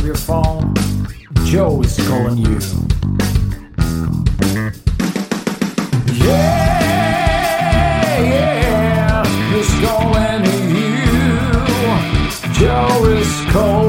of your phone, Joe is calling you. Yeah, he's calling you. Joe is calling.